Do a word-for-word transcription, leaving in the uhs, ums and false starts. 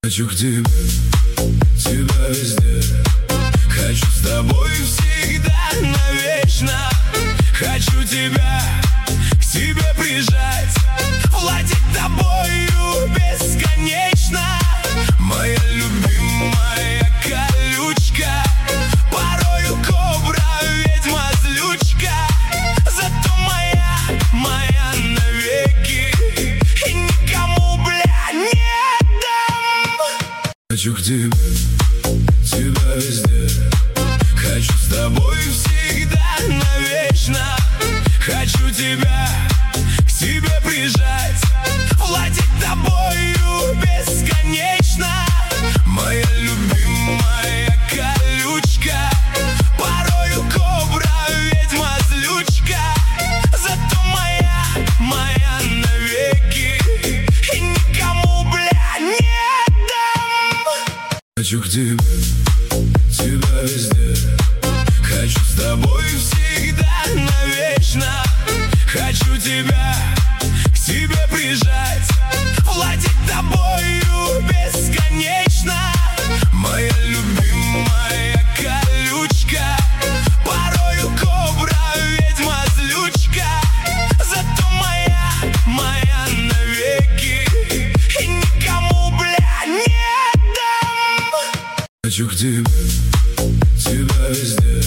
Хочу к тебе, тебя везде. Хочу с тобой всегда, навечно. Хочу тебя к себе прижать, владеть тобою бесконечно. Моя любимая колючка, порою кобра, ведьма, злючка. Зато моя, моя навеки, и никому, бля, не дам. Хочу к тебе, тебя везде. Хочу с тобой всегда, навечно. Хочу тебя к себе прижать, владеть тобою бесконечно. Моя любимая колючка, порою кобра, ведьма, злючка. Зато моя, моя навеки, и никому, бля, не дам. Хочу к тебе, тебя везде. Хочу с тобой всегда, навечно. Хочу тебя к себе прижать, владеть тобою бесконечно. Моя любимая колючка, порою кобра, ведьма, злючка. Зато моя, моя навеки, и никому, бля, не дам. Хочу к тебе.